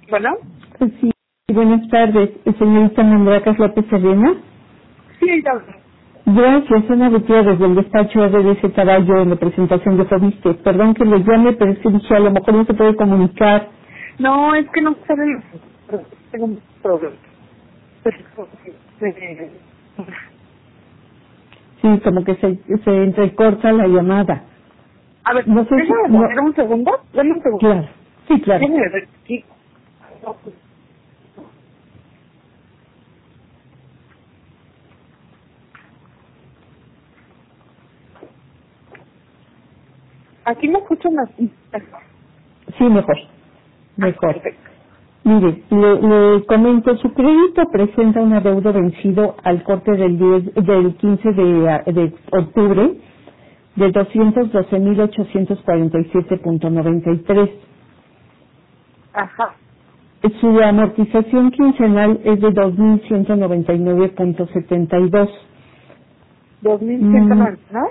Bueno, Sí, buenas tardes, señorita Mandracas López Serena. sí, ella habla. Gracias, Ana Gutiérrez del despacho RDC Caballo en la presentación de Fobiste. Perdón que le llame, pero es que dije, a lo mejor no se puede comunicar. No, es que no sabe, tengo un problema. Sí, como que se entrecorta la llamada. A ver, No sé si... déjame No, poner un segundo. Dame un segundo. claro, sí, claro. Déjame ver aquí. Aquí me escuchan así. Sí, mejor. Perfecto. Mire, le comento, su crédito presenta un adeudo vencido al corte del 15 de octubre de 212.847.93. Ajá. Su amortización quincenal es de 2.199.72. 2190, ¿no?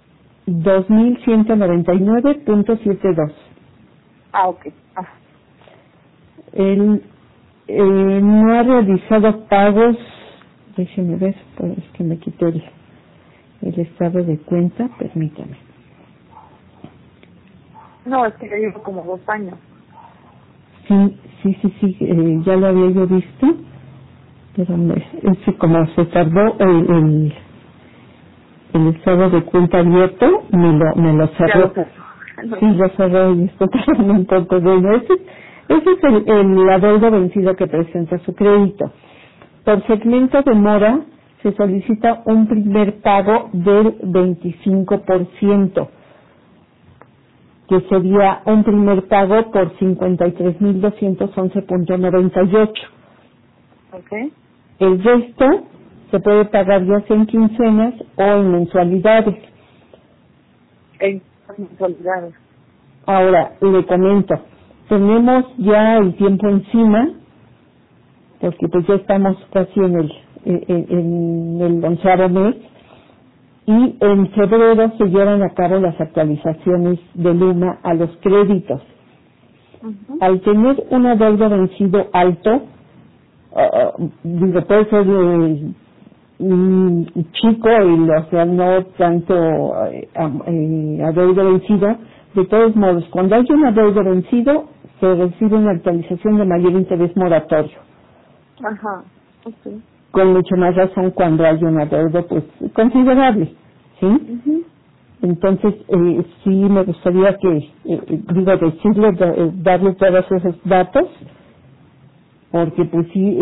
2.199.72. Ah, ok. Ah, Él no ha realizado pagos, déjeme ver, pues es que me quité el estado de cuenta, permítame. no, es que ya llevo como 2 años. Sí, ya lo había yo visto, pero como se tardó el estado de cuenta abierto, me lo Ya lo cerró. sé. No. Sí, lo cerró y esto tardó un poco. Bueno, ese es el adeudo vencido que presenta su crédito. Por segmento de mora se solicita un primer pago del 25%, que sería un primer pago por 53.211.98. Ok. El resto se puede pagar ya sea en quincenas o en mensualidades. En mensualidades. Ahora, le comento, tenemos ya el tiempo encima, porque pues ya estamos casi en el 11º mes, y en febrero se llevan a cabo las actualizaciones de Luma a los créditos. Ujú. Al tener un adeudo vencido alto, puede ser chico y o sea no tanto adeudo vencido, de todos modos, cuando hay un adeudo vencido, se recibe una actualización de mayor interés moratorio. Ajá. Ok. Con mucho más razón cuando hay un adeudo pues considerable, ¿sí? Ujú. Entonces sí me gustaría que decirle, darle todos esos datos, porque pues sí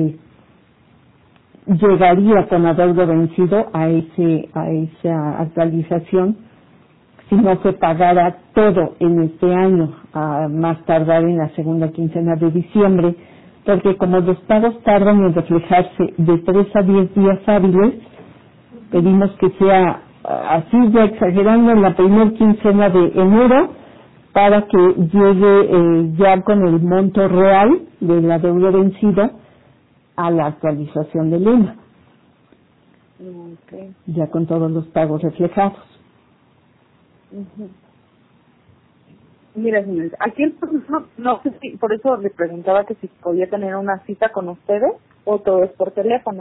llegaría con adeudo vencido a esa actualización si no se pagara todo en este año, a más tardar en la segunda quincena de diciembre, porque como los pagos tardan en reflejarse de 3 a 10 días hábiles, pedimos que sea así ya exagerando en la primera quincena de enero para que llegue ya con el monto real de la deuda vencida a la actualización de Luma, Ok. ya con todos los pagos reflejados. Ujú. Mira, señorita, aquí el problema, no sé si, por eso le preguntaba que si podía tener una cita con ustedes o todo es por teléfono.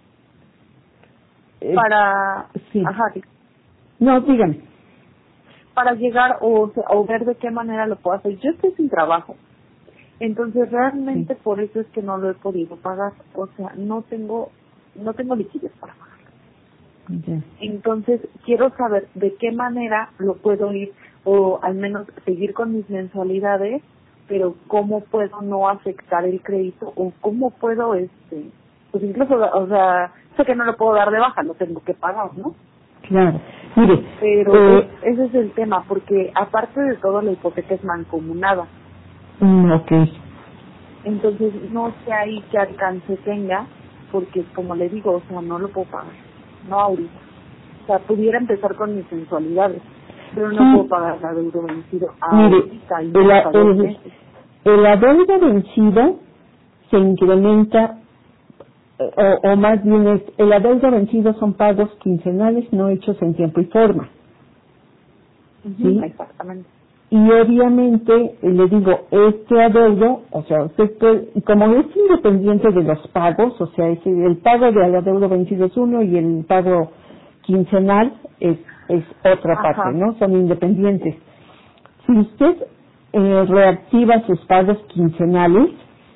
Para, Sí. ajá, sí, No, dígame. para llegar o ver de qué manera lo puedo hacer. Yo estoy sin trabajo, entonces realmente Sí. por eso es que no lo he podido pagar. O sea, no tengo liquidez para pagar. Ya. Entonces, quiero saber de qué manera lo puedo ir, o al menos seguir con mis mensualidades, pero cómo puedo no afectar el crédito, o cómo puedo, pues incluso, o sea, sé que no lo puedo dar de baja, lo tengo que pagar, ¿no? Claro. Mire, Pero ese es el tema, porque aparte de todo, la hipoteca es mancomunada. ok. Entonces, no sé ahí qué alcance tenga, porque como le digo, o sea, no lo puedo pagar, no ahorita. O sea, pudiera empezar con mis mensualidades, pero no puedo Sí. pagar la deuda vencido Mire, ahorita y menos a 2 meses. el adeudo vencido se incrementa, o más bien el adeudo vencido son pagos quincenales no hechos en tiempo y forma, Ujú, ¿sí? exactamente. y obviamente le digo, este adeudo, o sea, usted puede, como es independiente de los pagos, o sea, el pago del adeudo vencido es uno y el pago quincenal es otra parte, ¿no? Son independientes. Si usted reactiva sus pagos quincenales,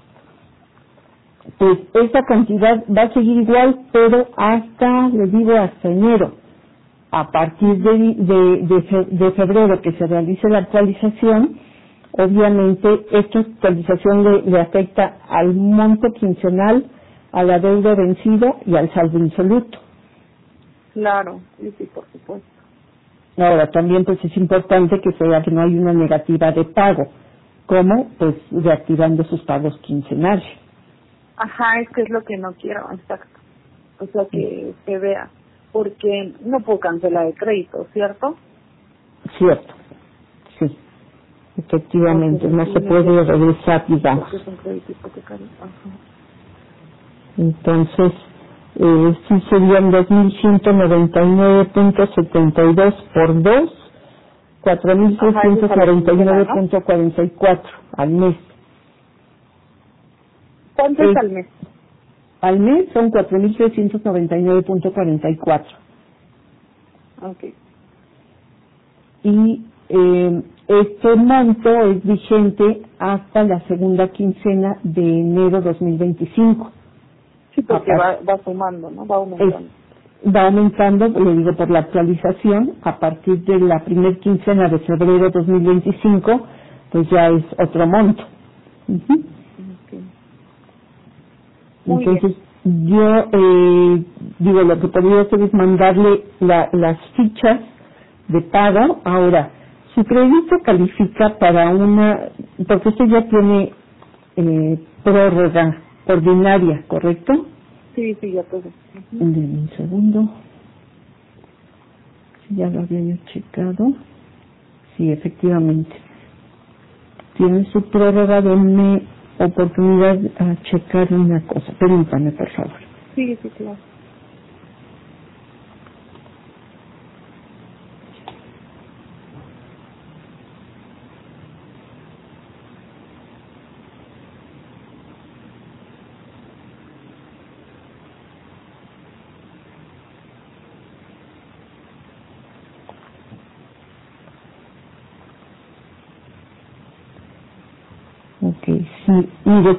pues esa cantidad va a seguir igual, pero hasta, le digo, hasta enero. A partir de febrero que se realice la actualización, obviamente esta actualización le afecta al monto quincenal, al adeudo vencido y al saldo insoluto. Claro, sí, por supuesto. Ahora, también pues es importante que se vea que no hay una negativa de pago, como pues reactivando sus pagos quincenales. Ajá, es que es lo que no quiero, exacto. O sea, que se vea. Porque no puedo cancelar el crédito, ¿cierto? Cierto, sí, efectivamente, no se puede regresar, digamos. Porque es un crédito hipotecario. Ajá. Entonces, sí serían 2.199.72 por 2, 4.349.44 al mes. ¿Cuánto es al mes? Al mes son 4.399.44. Okay. Y este monto es vigente hasta la segunda quincena de enero 2025. Sí, porque va sumando, ¿no? Va aumentando. Va aumentando, le digo, por la actualización, a partir de la primer quincena de febrero 2025, pues ya es otro monto. Uh-huh. Entonces, yo digo, lo que podría hacer es mandarle las fichas de pago. Ahora, su crédito califica para porque usted ya tiene prórroga ordinaria, ¿correcto? Sí, ya todo. Denme un segundo. Ya lo había yo checado. Sí, efectivamente. Tiene su prórroga, denme oportunidad a checar una cosa. Permítame, por favor. Sí, claro. Ok, sí. Mire,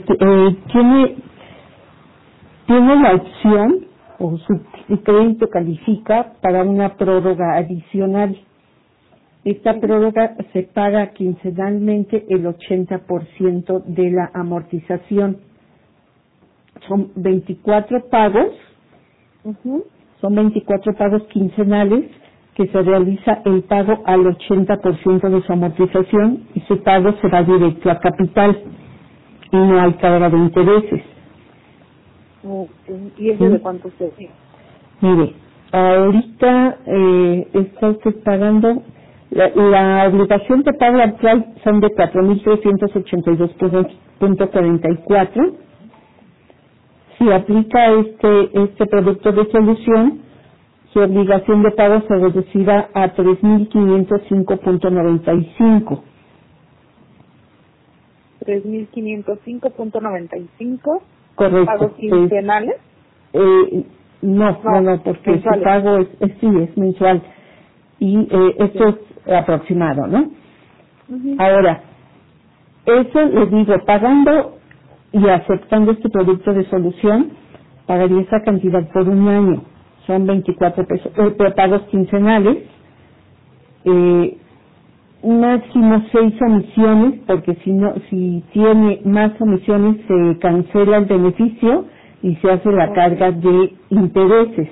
tiene la opción, o su crédito califica para una prórroga adicional. Esta prórroga se paga quincenalmente el 80% de la amortización. Son 24 pagos, son 24 pagos quincenales que se realiza el pago al 80% de su amortización y su pago se va directo a capital y no hay carga de intereses. ¿Y eso de cuánto se ve? Mire, ahorita está usted pagando, la obligación de pago actual son de 4.382.44. Si aplica este producto de solución, su obligación de pago se reducirá a 3.505.95. 3.505.95. Correcto. ¿Pagos quincenales? No, porque mensuales. su pago es mensual. Y esto es aproximado, ¿no? Ahora, eso les digo, pagando y aceptando este producto de solución, pagaría esa cantidad por un año. Son 24 pesos, pagos quincenales, máximo 6 omisiones, porque si tiene más omisiones se cancela el beneficio y se hace la carga de intereses.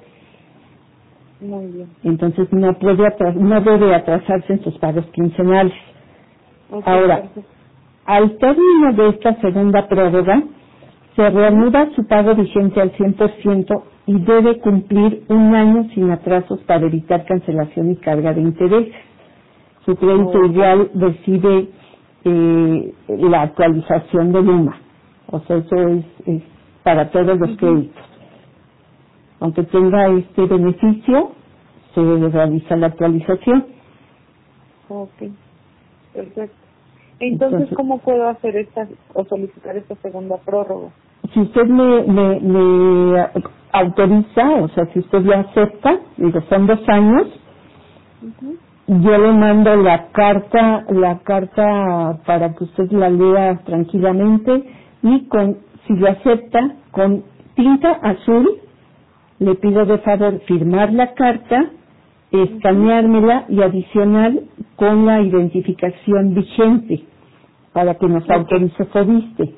Muy bien. Entonces no debe atrasarse en sus pagos quincenales. Ahora, al término de esta segunda prórroga, se reanuda su pago vigente al 100% y debe cumplir un año sin atrasos para evitar cancelación y carga de intereses. Su crédito ideal recibe la actualización de Luma. O sea, eso es para todos los créditos. Aunque tenga este beneficio, se realiza la actualización. Perfecto. Entonces, ¿cómo puedo hacer esta o solicitar esta segunda prórroga? Si usted me autoriza, o sea, si usted ya acepta, digo, son 2 años, yo le mando la carta para que usted la lea tranquilamente y si lo acepta, con tinta azul, le pido de favor firmar la carta, escaneármela y adicional con la identificación vigente para que nos autorice FOBISTE.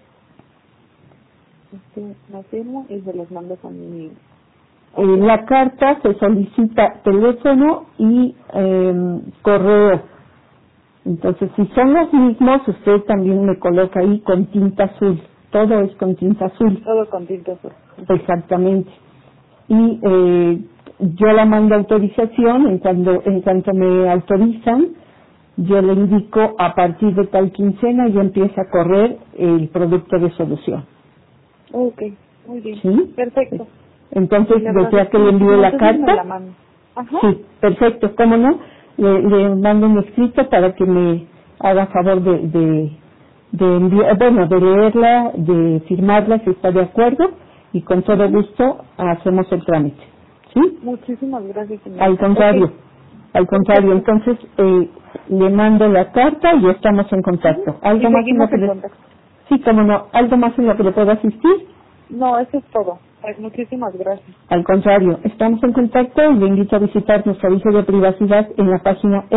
La firmo y se los mando con mi... La carta se solicita teléfono y correo. Entonces, si son los mismos, usted también me coloca ahí con tinta azul. Todo es con tinta azul. Todo con tinta azul. Exactamente. Y yo la mando autorización, en cuanto me autorizan, yo le indico a partir de tal quincena y empieza a correr el producto de solución. Ok, muy bien. ¿Sí? Perfecto. Entonces, desea que le envíe la carta. Ajá. Sí, perfecto, cómo no. Le mando un escrito para que me haga favor de enviar, de leerla, de firmarla si está de acuerdo y con todo gusto hacemos el trámite. ¿Sí? Muchísimas gracias, señora. Al contrario, entonces le mando la carta y estamos en contacto. ¿Algo más en lo que Sí, cómo no, algo más en lo que le pueda asistir? No, eso es todo. Pues muchísimas gracias. Al contrario, estamos en contacto y le invito a visitar nuestro aviso de privacidad en la página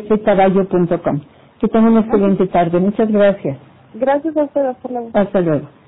rdccaballo.com. Que tenga una excelente tarde. Muchas gracias. Gracias a usted. Hasta luego. Hasta luego.